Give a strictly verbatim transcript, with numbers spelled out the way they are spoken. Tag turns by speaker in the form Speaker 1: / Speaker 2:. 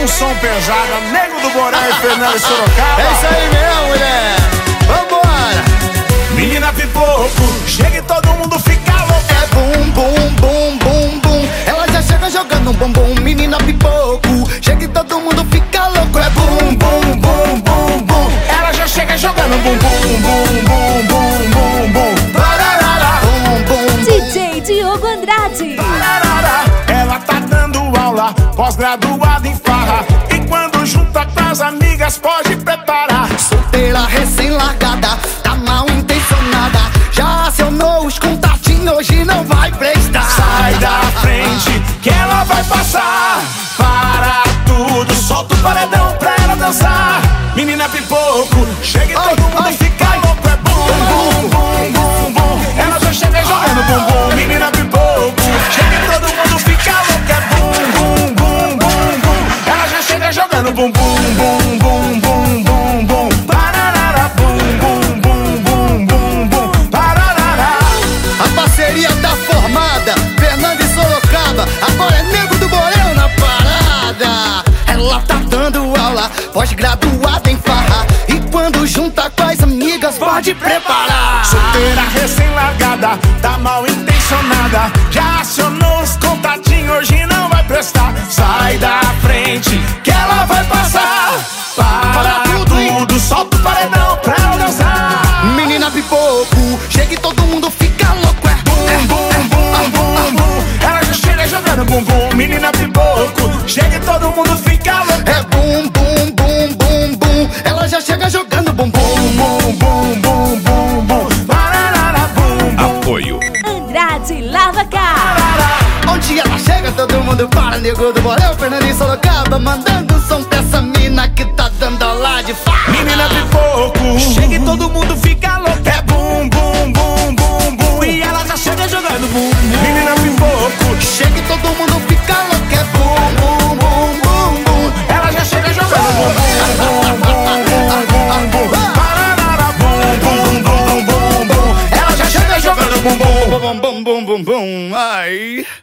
Speaker 1: um som pesado, Nego do Borel e Fernando Sorocaba.
Speaker 2: É isso aí mesmo, mulher. Vambora.
Speaker 1: Menina pipoco, chega e todo mundo fica louco.
Speaker 2: É bum, bum, bum, bum, bum. Ela já chega jogando um bumbum. Menina pipoco, chega e todo mundo fica louco. É bum, bum, bum, bum, bum.
Speaker 1: Ela já chega jogando bum, bum, bum, bum, bum, bum, bum. Pararara.
Speaker 2: Bum, bum,
Speaker 3: D J Diogo Andrade.
Speaker 1: Pararara. Ela tá dando aula, pós-graduada em farra. E quando junta com as amigas, pode preparar.
Speaker 2: solteira recém-largada, tá mal intencionada. Já acionou os contatinhos, hoje não vai prestar.
Speaker 1: Sai da frente que ela vai passar. Para tudo, solta o paredão pra ela dançar. Menina pipoco, chega e
Speaker 2: Ai,
Speaker 1: todo mundo
Speaker 2: ai,
Speaker 1: fica
Speaker 2: ai.
Speaker 1: louco. É bum, bum, bum, bum, bum. Ela já chega jogando bumbum. Menina pipoco, chega e todo mundo fica louco. É bum, bum, bum, bum, bum. Ela já chega jogando bumbum, bum, bum, bum, bum, bum. Pararara, bum, bum, bum, bum, bum, bum. Pararara.
Speaker 2: A parceria tá formada, Fernando e Sorocaba. Agora é Nego do Borel na parada. Ela tá dando aula, pós-graduada em farra. E quando junta com as amigas, pode preparar.
Speaker 1: Solteira recém-largada, tá mal intencionada. Já acionou os contatinhos, hoje não vai prestar. Sai da frente que ela vai passar. Para,
Speaker 2: Para tudo,
Speaker 1: tudo,
Speaker 2: hein?
Speaker 1: solta o paredão pra ela dançar.
Speaker 2: Menina pipoco, chega e todo mundo fica louco. É
Speaker 1: Bum, bum, bum, bum, bum. Ela já chega jogando bumbum. Menina pipoco, chega e todo mundo fica louco.
Speaker 2: É bum, bum, bum, bum, bum. Ela já chega jogando bumbum.
Speaker 1: Bum, bum, bum, bum, bum. Pararara, bum, bum.
Speaker 4: Apoio
Speaker 3: Andrade Lava Car.
Speaker 2: Onde ela chega, todo mundo para. Nego do Borel, Fernando e Sorocaba, mandando som pra essa mina que tá dando aula de farra.
Speaker 1: Menina pipoco, chega e todo mundo fica louco. É bum, bum, bum, bum, bum. E ela já chega jogando bum, bum. Menina pipoco,
Speaker 2: Chega e todo mundo fica louco. É bum, bum, bum, bum, bum.
Speaker 1: ela já chega jogando bum, bum, bum, bum, bum, bum, bum. Pararara, bum, bum, bum, bum, bum. Ela já chega jogando bum, bum.
Speaker 2: Bum, bum, bum, bum, bum. Ai.